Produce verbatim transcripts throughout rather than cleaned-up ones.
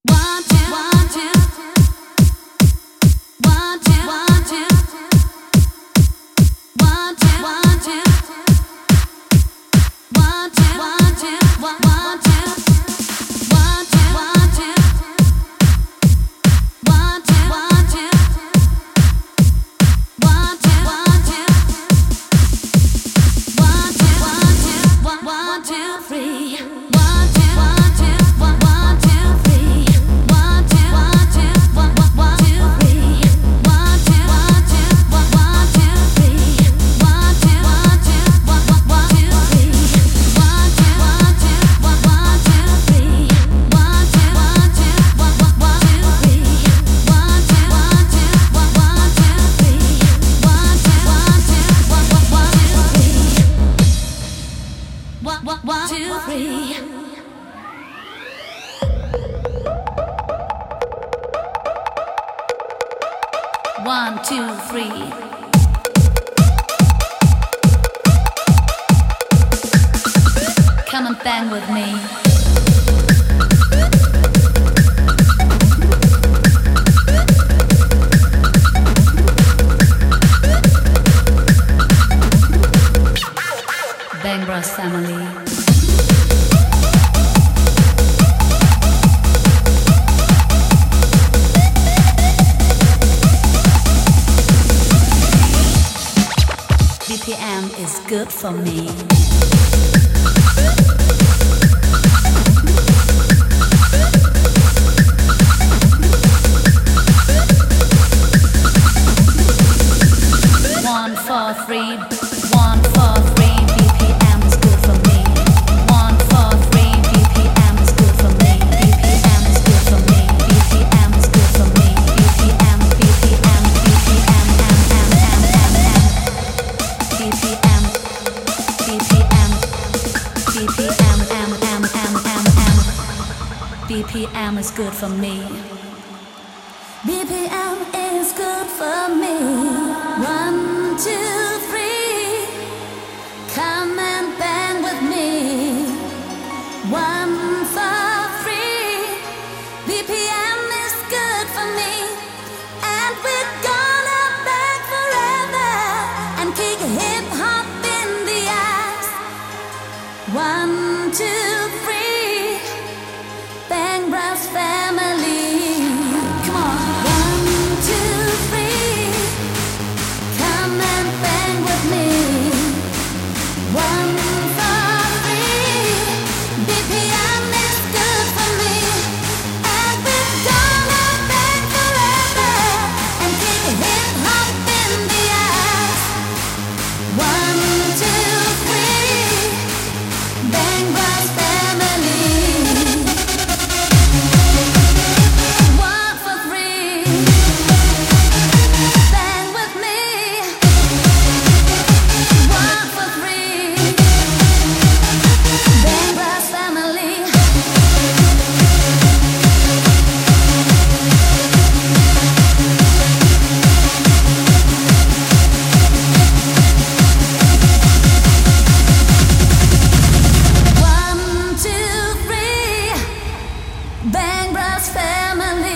One, two, three. Come and bang with me. Bang Bros family. B P M is good for me. One, four, three, one, four, three, B P M is good for me. One, four, three, B P M is good for me. B P M is good for me. B P M is good for me. B P M, B P M, B P M, M, M, M, M, M. B P M, B P M, B P M, M, M, M, M, M. B P M is good for me. B P M is good for me. One, two, three. Come and bang with me. One, four, three. B P M is good for me. And we're gonna bang forever and kick hip hop in the ass. One, two, three. Bang Bros family. Come on. One, two, three. Come and bang with me. One, four, three. B P M is good for me. And we're gonna bang forever and kick hip hop in the ass. One, two, three. Bang Bros family. One for three. Bang with me. One for three. Bang Bros family. One, two, three. Bang Bros family.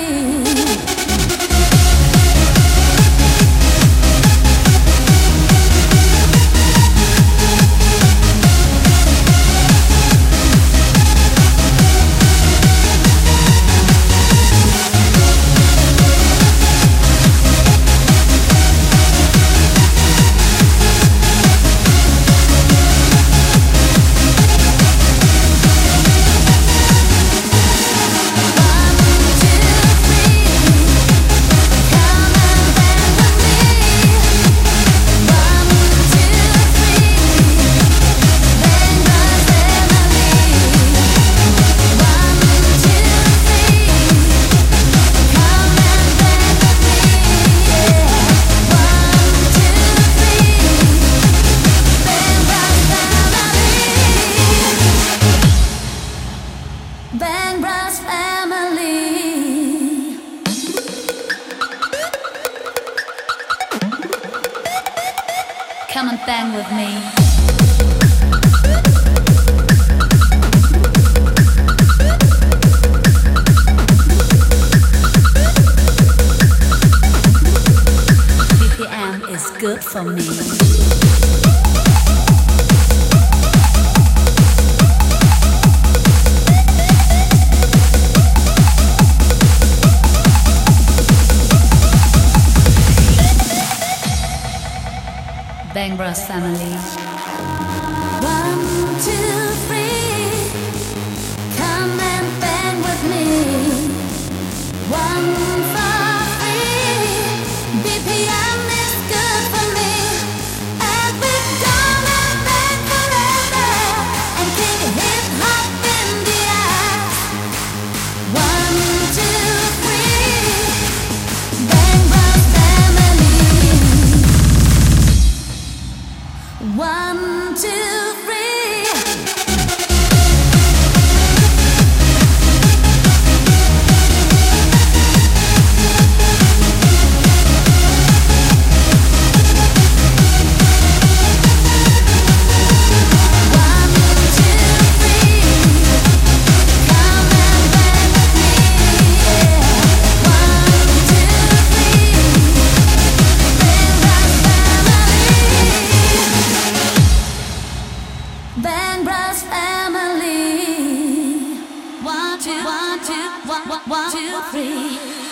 Bang Bros family. Come and bang with me. good for me. Bang Bros family. One, two, three. Come and bang with me. One, four, three. B P M is good for me. And we're gonna bang forever and kick hip hop in the ass. One, two, three. Bang Bros family. One, two, three. One, two, three. Come and bang with me. Yeah. One, two, three. Bang Bros family. Bang Bros family. One, two, one, two, one, one, one, two, three.